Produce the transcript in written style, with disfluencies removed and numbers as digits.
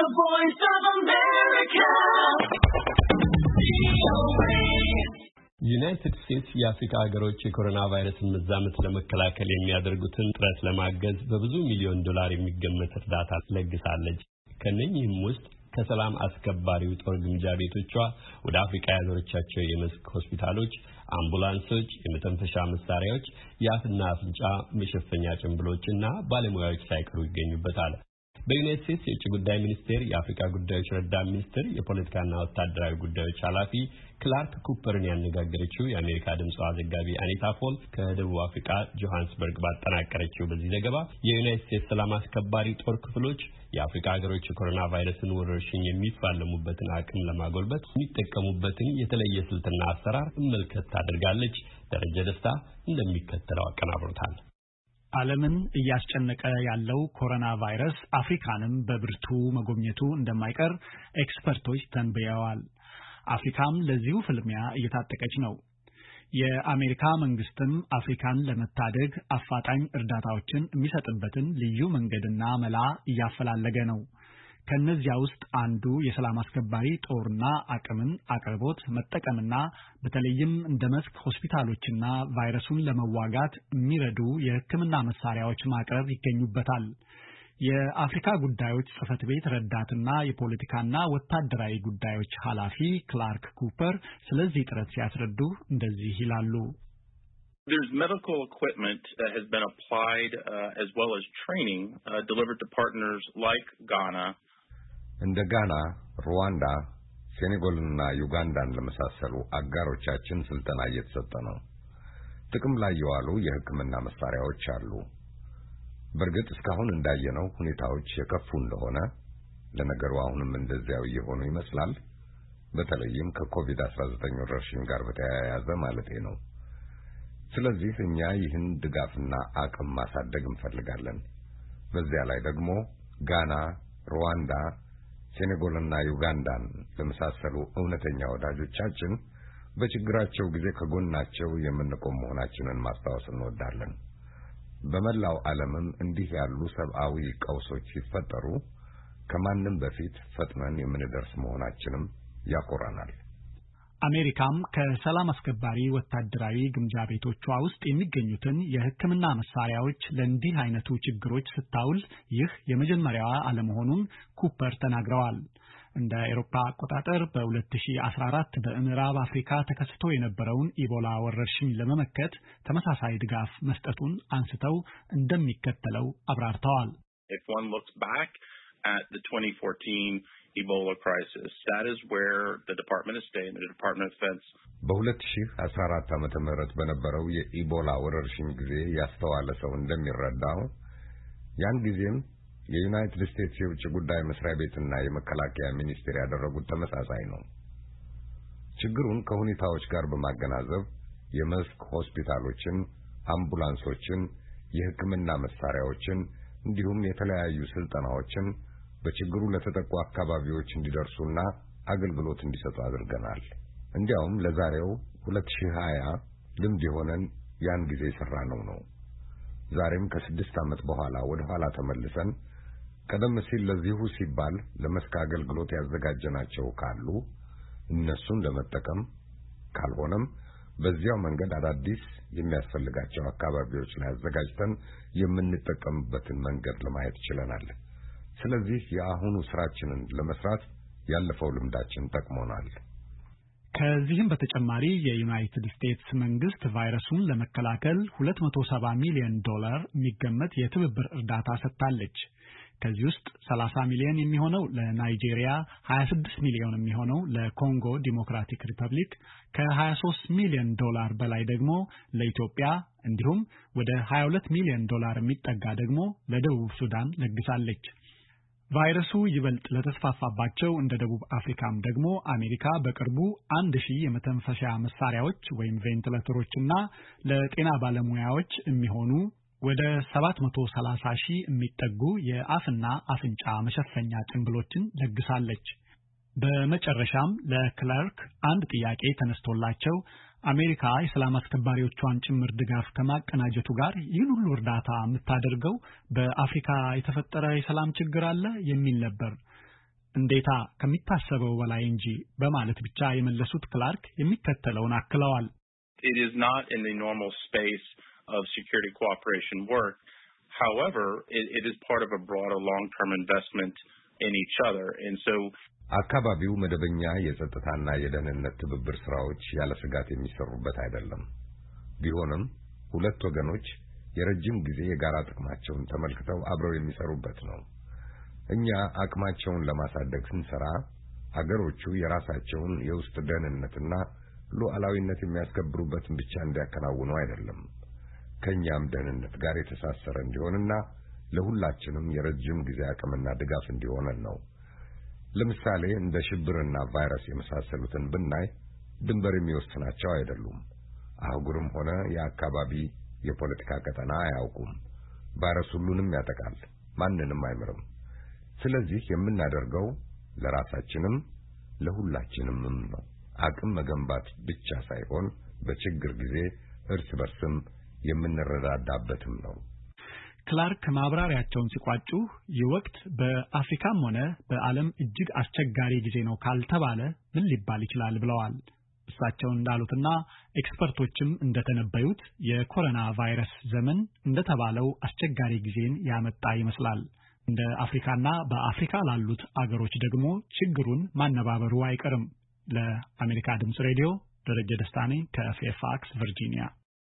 voice of America. ዩናይትድ ስቴትስ የአፍሪካ ሀገሮች የኮሮና ቫይረስን መዛመት ለመከላከል የሚያደርጉትን ጥረት ለማገዝ በብዙ ሚሊዮን ዶላር የሚገመት እርዳታ ለግሳለች። ከነኚህም ውስጥ ከሰላም አስከባሪው ጦር ግምጃ ቤቶቿ ወደ አፍሪካ ያዞረቻቸው የመስክ ሆስፒታሎች፣ አምቡላንሶች፣ የመተንፈሻ መሳሪያዎች፣ የአፍና አፍንጫ መሸፈኛ ጭንብሎችና ባለሙያዎች ሳይቀሩ ይገኙበታል። በዩናይትድ ስቴትስ የውጭ ጉዳይ ሚኒስቴር የአፍሪካ ጉዳዮች ረዳት ሚኒስትር የፖለቲካና ወታደራዊ ጉዳዮች ኃላፊ ክላርክ ኩፐርን ያነጋገረችው የአሜሪካ ድምጽ ዘጋቢ አኒታ ፖል ከደቡብ አፍሪካ ጆሃንስበርግ ባጠናቀረችው በዚህ ዘገባ የዩናይትድ ስቴትስ ሰላም አስከባሪ ጦር ክፍሎች የአፍሪካ ሀገሮች የኮሮና ቫይረስን ወረርሽኝ የሚፋለሙበትን አቅም ለማጎልበት የሚጠቀሙበትን የተለየ ስልትና አሰራር መልከት ታደርጋለች። ደረጀ ደስታ እንደሚከተለው አቀናብሮታል። ዓለምን እያስጨነቀ ያለው ኮሮና ቫይረስ አፍሪካንም በብርቱ መጎብኘቱ እንደማይቀር ኤክስፐርቶች ተንብየዋል። አፍሪካም ለዚሁ ፍልሚያ እየታጠቀች ነው። የአሜሪካ መንግስትም አፍሪካን ለመታደግ አፋጣኝ እርዳታዎችን የሚሰጥበትን ልዩ መንገድና መላ እያፈላለገ ነው። ከነዚያ ውስጥ አንዱ የሰላም አስከባሪ ጦርና አቅምን አቅርቦት መጠቀምና በተለይም እንደ መስክ ሆስፒታሎችና ቫይረሱን ለመዋጋት የሚረዱ የሕክምና መሳሪያዎች ማቅረብ ይገኙበታል። የአፍሪካ ጉዳዮች ጽሕፈት ቤት ረዳትና የፖለቲካና ወታደራዊ ጉዳዮች ኃላፊ ክላርክ ኩፐር ስለዚህ ጥረት ሲያስረዱ እንደዚህ ይላሉ። There's medical equipment that has been applied as well as training delivered to partners like Ghana. እንደ ጋና፣ ሩዋንዳ፣ ሴኔጋልና ዩጋንዳን ለመሳሰሉ አጋሮቻችን ስልጠና እየተሰጠ ነው። ጥቅም ላይ የዋሉ የሕክምና መሳሪያዎች አሉ። በእርግጥ እስካሁን እንዳየነው ሁኔታዎች የከፉ እንደሆነ ለነገሩ አሁንም እንደዚያው እየሆኑ ይመስላል። በተለይም ከኮቪድ-19 ወረርሽኝ ጋር በተያያዘ ማለቴ ነው። ስለዚህ እኛ ይህን ድጋፍና አቅም ማሳደግ እንፈልጋለን። በዚያ ላይ ደግሞ ጋና፣ ሩዋንዳ፣ ሴኔጋልና ዩጋንዳን ለመሳሰሉ እውነተኛ ወዳጆቻችን በችግራቸው ጊዜ ከጎናቸው የምንቆም መሆናችንን ማስታወስ እንወዳለን። በመላው ዓለምም እንዲህ ያሉ ሰብአዊ ቀውሶች ሲፈጠሩ ከማንም በፊት ፈጥነን የምንደርስ መሆናችንም ያኮራናል። አሜሪካም ከሰላም አስከባሪ ወታደራዊ ግምጃ ቤቶቿ ውስጥ የሚገኙትን የሕክምና መሳሪያዎች ለእንዲህ አይነቱ ችግሮች ስታውል ይህ የመጀመሪያዋ አለመሆኑን ኩፐር ተናግረዋል። እንደ አውሮፓ አቆጣጠር በ2014 በምዕራብ አፍሪካ ተከስቶ የነበረውን ኢቦላ ወረርሽኝ ለመመከት ተመሳሳይ ድጋፍ መስጠቱን አንስተው እንደሚከተለው አብራርተዋል። If one looks back at the 2014 Ebola crisis, that is where the Department of State and the Department of Defense በ2014 ዓመተ ምህረት በነበረው የኢቦላ ወረርሽኝ ጊዜ ያስተዋለ ሰው እንደሚረዳው ያን ጊዜም የዩናይትድ ስቴትስ የውጭ ጉዳይ መስሪያ ቤትና የመከላከያ ሚኒስቴር ያደረጉት ተመሳሳይ ነው። ችግሩን ከሁኔታዎች ጋር በማገናዘብ የመስክ ሆስፒታሎችን፣ አምቡላንሶችን፣ የሕክምና መሳሪያዎችን እንዲሁም የተለያዩ ስልጠናዎችን በችግሩ ለተጠቁ አካባቢዎች እንዲደርሱና አገልግሎት እንዲሰጡ አድርገናል። እንዲያውም ለዛሬው 2020 ልምድ የሆነን ያን ጊዜ ሰራነው ነው። ዛሬም ከ6 ዓመት በኋላ ወደ ኋላ ተመልሰን ቀደም ሲል ለዚሁ ሲባል ለመስክ አገልግሎት ያዘጋጀናቸው ካሉ እነሱን ለመጠቀም ካልሆነም በዚያው መንገድ አዳዲስ የሚያስፈልጋቸው አካባቢዎች ላይ አዘጋጅተን የምንጠቀምበትን መንገድ ለማየት ችለናል። ስለዚህ የአሁኑ ስራችንን ለመስራት ያለፈው ልምዳችን ጠቅሞናል። ከዚህም በተጨማሪ የዩናይትድ ስቴትስ መንግስት ቫይረሱን ለመከላከል $270 ሚሊዮን የሚገመት የትብብር እርዳታ ሰጥታለች። ከዚህ ውስጥ 30 ሚሊዮን የሚሆነው ለናይጄሪያ፣ 26 ሚሊዮን የሚሆነው ለኮንጎ ዲሞክራቲክ ሪፐብሊክ፣ ከ$23 ሚሊዮን በላይ ደግሞ ለኢትዮጵያ እንዲሁም ወደ $22 ሚሊዮን የሚጠጋ ደግሞ ለደቡብ ሱዳን ለግሳለች። ቫይረሱ ይበልጥ ለተስፋፋባቸው እንደ ደቡብ አፍሪካም ደግሞ አሜሪካ በቅርቡ 1000 የመተንፈሻ መሳሪያዎች ወይም ቬንቲሌተሮችና ለጤና ባለሙያዎች የሚሆኑ ወደ 730,000 የሚጠጉ የአፍና አፍንጫ መሸፈኛ ጭንብሎችን ለግሳለች። በመጨረሻም ለክላርክ አንድ ጥያቄ ተነስቶላቸው አሜሪካ የሰላም አስከባሪዎቿን ጭምር ድጋፍ ከማቀናጀቱ ጋር ይህን ሁሉ እርዳታ የምታደርገው በአፍሪካ የተፈጠረ የሰላም ችግር አለ የሚል ነበር። እንዴታ ከሚታሰበው በላይ እንጂ በማለት ብቻ የመለሱት ክላርክ የሚከተለውን አክለዋል። It is not in the normal space of security cooperation work. However, it is part of a broader long-term investment in each other. And so አካባቢው መደበኛ የጸጥታና የደህንነት ትብብር ስራዎች ያለ ስጋት የሚሰሩበት አይደለም። ቢሆንም ሁለት ወገኖች የረጅም ጊዜ የጋራ ጥቅማቸውን ተመልክተው አብረው የሚሰሩበት ነው። እኛ አቅማቸውን ለማሳደግ ስንሰራ አገሮቹ የራሳቸውን የውስጥ ደህንነትና ሉዓላዊነት የሚያስከብሩበትን ብቻ እንዲያከናውኑ አይደለም፣ ከኛም ደህንነት ጋር የተሳሰረ እንዲሆንና ለሁላችንም የረጅም ጊዜ አቅምና ድጋፍ እንዲሆነን ነው። ለምሳሌ እንደ ሽብርና ቫይረስ የመሳሰሉትን ብናይ ድንበር የሚወስናቸው አይደሉም። አህጉርም ሆነ የአካባቢ የፖለቲካ ቀጠና አያውቁም። ቫይረስ ሁሉንም ያጠቃል፣ ማንንም አይምርም። ስለዚህ የምናደርገው ለራሳችንም ለሁላችንም ነው። አቅም መገንባት ብቻ ሳይሆን በችግር ጊዜ እርስ በርስም የምንረዳዳበትም ነው። ክላርክ ማብራሪያቸውን ሲቋጩ ይህ ወቅት በአፍሪካም ሆነ በዓለም እጅግ አስቸጋሪ ጊዜ ነው ካልተባለ ምን ሊባል ይችላል ብለዋል። እሳቸው እንዳሉትና ኤክስፐርቶችም እንደተነበዩት የኮሮና ቫይረስ ዘመን እንደተባለው አስቸጋሪ ጊዜን ያመጣ ይመስላል። እንደ አፍሪካና በአፍሪካ ላሉት አገሮች ደግሞ ችግሩን ማነባበሩ አይቀርም። ለአሜሪካ ድምጽ ሬዲዮ ደረጀ ደስታ ነኝ ከፌርፋክስ ቨርጂኒያ።